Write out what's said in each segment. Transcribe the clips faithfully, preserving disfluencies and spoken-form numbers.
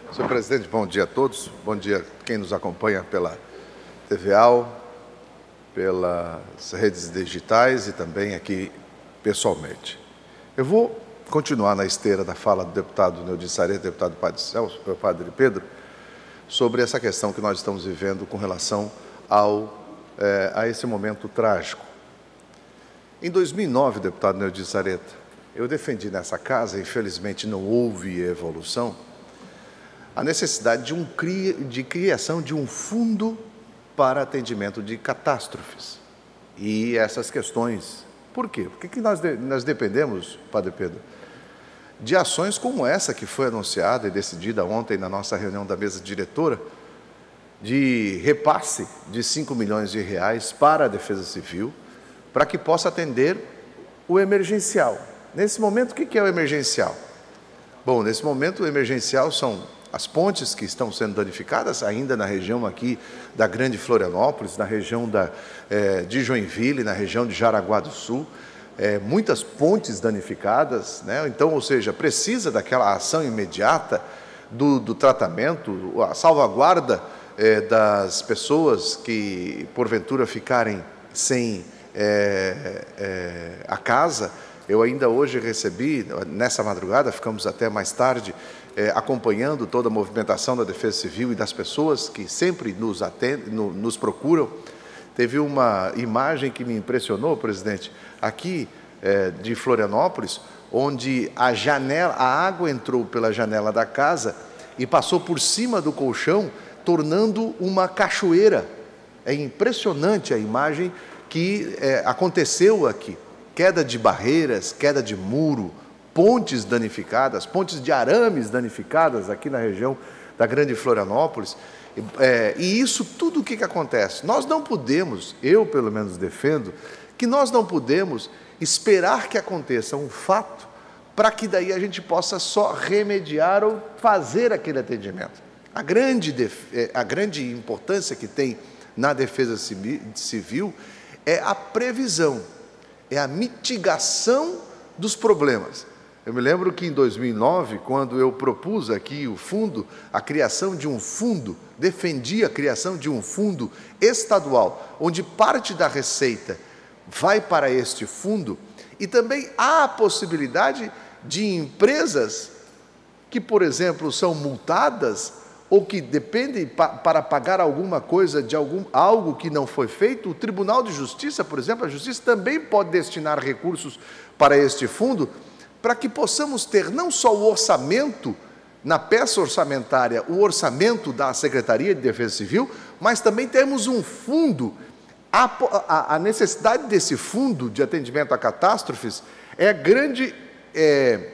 Senhor presidente, bom dia a todos. Bom dia a quem nos acompanha pela T V A L, pelas redes digitais e também aqui pessoalmente. Eu vou continuar na esteira da fala do deputado Neudi Sareta, deputado Padre Celso, Padre Pedro, sobre essa questão que nós estamos vivendo com relação ao, é, a esse momento trágico. Em dois mil e nove, deputado Neudi Sareta, eu defendi nessa casa, infelizmente não houve evolução, a necessidade de, um, de criação de um fundo para atendimento de catástrofes e essas questões. Por quê? Porque que nós, nós dependemos, Padre Pedro, de ações como essa que foi anunciada e decidida ontem na nossa reunião da mesa diretora, de repasse de cinco milhões de reais para a Defesa Civil, para que possa atender o emergencial. Nesse momento, o que é o emergencial? Bom, nesse momento, o emergencial são as pontes que estão sendo danificadas, ainda na região aqui da Grande Florianópolis, na região da, eh, de Joinville, na região de Jaraguá do Sul, eh, muitas pontes danificadas, né? Então, ou seja, precisa daquela ação imediata do, do tratamento, a salvaguarda eh, das pessoas que, porventura, ficarem sem eh, eh, a casa. Eu ainda hoje recebi, nessa madrugada, ficamos até mais tarde, eh, acompanhando toda a movimentação da Defesa Civil e das pessoas que sempre nos atendem, no, nos procuram. Teve uma imagem que me impressionou, presidente, aqui eh, de Florianópolis, onde a janela, a água entrou pela janela da casa e passou por cima do colchão, tornando uma cachoeira. É impressionante a imagem que eh, aconteceu aqui. Queda de barreiras, queda de muro, pontes danificadas, pontes de arames danificadas aqui na região da Grande Florianópolis. É, e isso tudo o que, que acontece? Nós não podemos, eu pelo menos defendo, que nós não podemos esperar que aconteça um fato para que daí a gente possa só remediar ou fazer aquele atendimento. A grande, a grande importância que tem na Defesa Civil é a previsão, é a mitigação dos problemas. Eu me lembro que em dois mil e nove, quando eu propus aqui o fundo, a criação de um fundo, defendi a criação de um fundo estadual, onde parte da receita vai para este fundo, e também há a possibilidade de empresas que, por exemplo, são multadas ou que dependem pa para pagar alguma coisa de algum, algo que não foi feito, o Tribunal de Justiça, por exemplo, a Justiça também pode destinar recursos para este fundo, para que possamos ter não só o orçamento, na peça orçamentária, o orçamento da Secretaria de Defesa Civil, mas também temos um fundo. A, a, a necessidade desse fundo de atendimento a catástrofes é, grande, é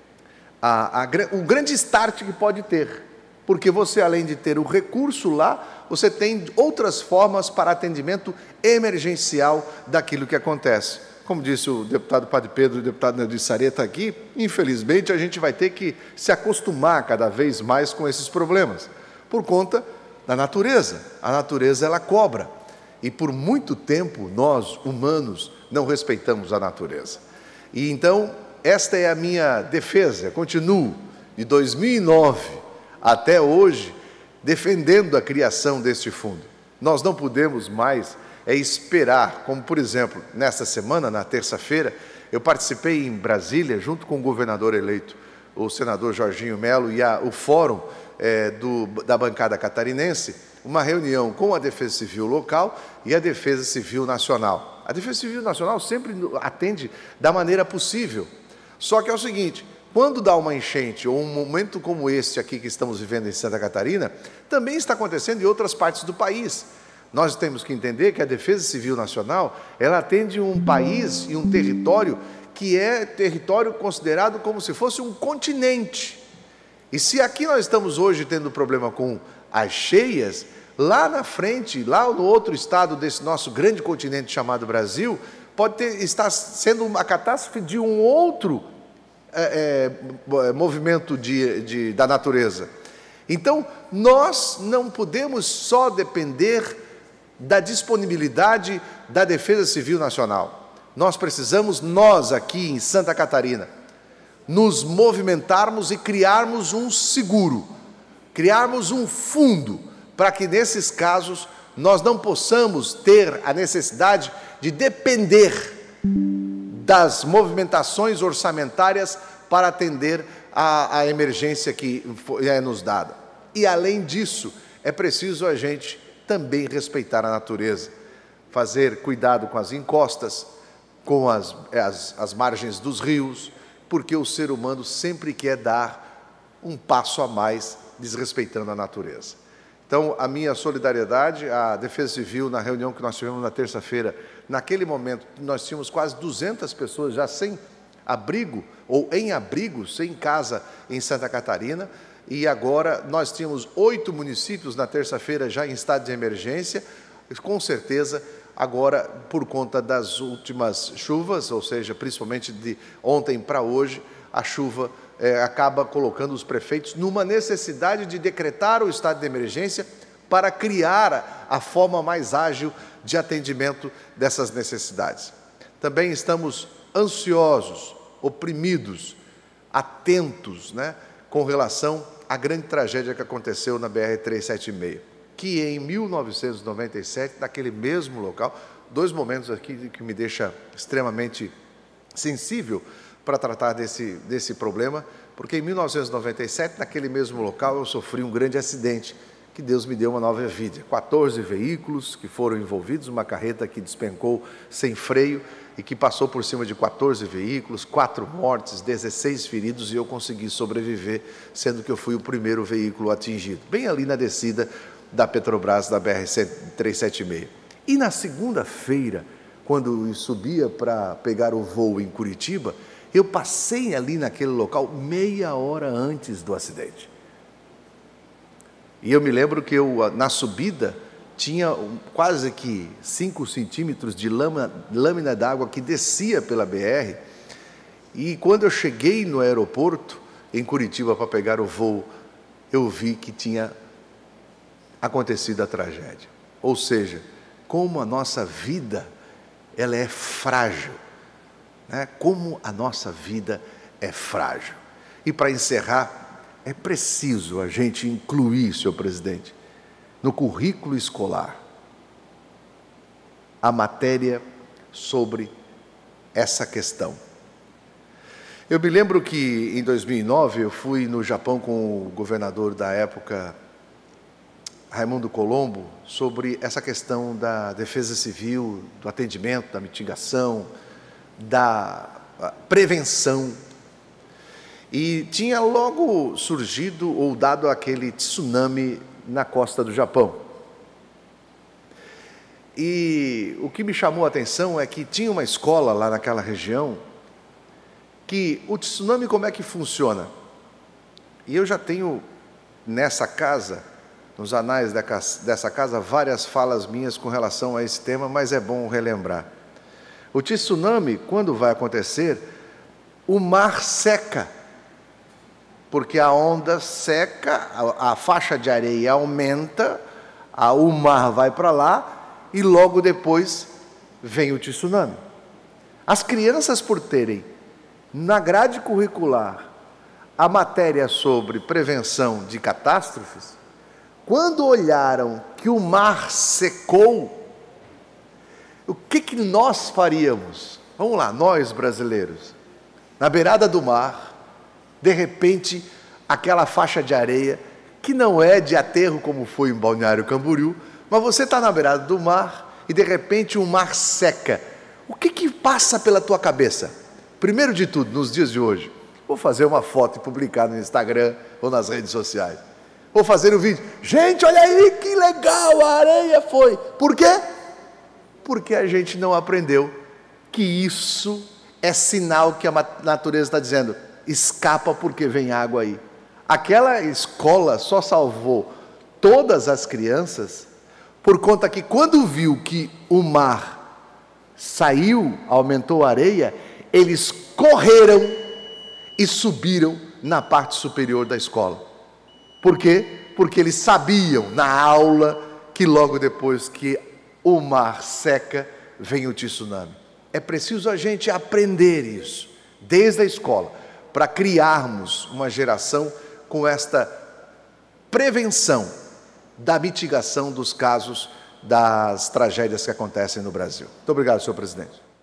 a, a, o grande start que pode ter. Porque você, além de ter o recurso lá, você tem outras formas para atendimento emergencial daquilo que acontece. Como disse o deputado Padre Pedro e o deputado Neudi Sareta aqui, infelizmente a gente vai ter que se acostumar cada vez mais com esses problemas, por conta da natureza. A natureza, ela cobra. E por muito tempo, nós, humanos, não respeitamos a natureza. E então, esta é a minha defesa. Eu continuo, de dois mil e nove até hoje, defendendo a criação deste fundo. Nós não podemos mais é esperar, como por exemplo, nesta semana, na terça-feira, eu participei em Brasília, junto com o governador eleito, o senador Jorginho Melo, e a, o fórum é, do, da bancada catarinense, uma reunião com a Defesa Civil local e a Defesa Civil Nacional. A Defesa Civil Nacional sempre atende da maneira possível, só que é o seguinte: quando dá uma enchente, ou um momento como este aqui que estamos vivendo em Santa Catarina, também está acontecendo em outras partes do país. Nós temos que entender que a Defesa Civil Nacional, ela atende um país e um território que é território considerado como se fosse um continente. E se aqui nós estamos hoje tendo problema com as cheias, lá na frente, lá no outro estado desse nosso grande continente chamado Brasil, pode ter, estar sendo uma catástrofe de um outro É, é, movimento de, de, da natureza. Então, nós não podemos só depender da disponibilidade da Defesa Civil Nacional. Nós precisamos, nós aqui em Santa Catarina, nos movimentarmos e criarmos um seguro criarmos um fundo para que nesses casos nós não possamos ter a necessidade de depender das movimentações orçamentárias para atender a, a emergência que é nos dada. E além disso, é preciso a gente também respeitar a natureza, fazer cuidado com as encostas, com as, as, as margens dos rios, porque o ser humano sempre quer dar um passo a mais desrespeitando a natureza. Então, a minha solidariedade à Defesa Civil, na reunião que nós tivemos na terça-feira, naquele momento, nós tínhamos quase duzentas pessoas já sem abrigo, ou em abrigo, sem casa em Santa Catarina, e agora nós tínhamos oito municípios na terça-feira já em estado de emergência, com certeza, agora, por conta das últimas chuvas, ou seja, principalmente de ontem para hoje, a chuva é, acaba colocando os prefeitos numa necessidade de decretar o estado de emergência para criar a forma mais ágil de atendimento dessas necessidades. Também estamos ansiosos, oprimidos, atentos, né, com relação à grande tragédia que aconteceu na B R trezentos e setenta e seis, que em mil novecentos e noventa e sete, naquele mesmo local, dois momentos aqui que me deixa extremamente sensível para tratar desse, desse problema, porque em mil novecentos e noventa e sete, naquele mesmo local, eu sofri um grande acidente, que Deus me deu uma nova vida. quatorze veículos que foram envolvidos, uma carreta que despencou sem freio e que passou por cima de quatorze veículos, quatro mortes, dezesseis feridos, e eu consegui sobreviver, sendo que eu fui o primeiro veículo atingido, bem ali na descida da Petrobras, da B R trezentos e setenta e seis. E na segunda-feira, quando eu subia para pegar o voo em Curitiba, eu passei ali naquele local meia hora antes do acidente. E eu me lembro que eu, na subida, tinha quase que cinco centímetros de lâmina, lâmina d'água que descia pela B R, e quando eu cheguei no aeroporto, em Curitiba, para pegar o voo, eu vi que tinha acontecido a tragédia. Ou seja, como a nossa vida ela é frágil, né? Como a nossa vida é frágil. E para encerrar, é preciso a gente incluir, senhor presidente, no currículo escolar, a matéria sobre essa questão. Eu me lembro que em dois mil e nove eu fui no Japão com o governador da época, Raimundo Colombo, sobre essa questão da defesa civil, do atendimento, da mitigação, da prevenção. E tinha logo surgido ou dado aquele tsunami na costa do Japão. E o que me chamou a atenção é que tinha uma escola lá naquela região que o tsunami como é que funciona? E eu já tenho nessa casa, nos anais dessa casa, várias falas minhas com relação a esse tema, mas é bom relembrar. O tsunami, quando vai acontecer, o mar seca, porque a onda seca, a, a faixa de areia aumenta, a, o mar vai para lá e logo depois vem o tsunami. As crianças, por terem na grade curricular a matéria sobre prevenção de catástrofes, quando olharam que o mar secou, o que, que nós faríamos? Vamos lá, nós brasileiros, na beirada do mar, de repente, aquela faixa de areia, que não é de aterro como foi em Balneário Camboriú, mas você está na beirada do mar e de repente o mar seca. O que, que passa pela tua cabeça? Primeiro de tudo, nos dias de hoje, vou fazer uma foto e publicar no Instagram ou nas redes sociais. Vou fazer um vídeo. Gente, olha aí que legal, a areia foi. Por quê? Porque a gente não aprendeu que isso é sinal que a natureza está dizendo, escapa porque vem água aí. Aquela escola só salvou todas as crianças por conta que quando viu que o mar saiu, aumentou a areia, eles correram e subiram na parte superior da escola. Por quê? Porque eles sabiam na aula que logo depois que o mar seca, vem o tsunami. É preciso a gente aprender isso, desde a escola, para criarmos uma geração com esta prevenção, da mitigação dos casos das tragédias que acontecem no Brasil. Muito obrigado, senhor presidente.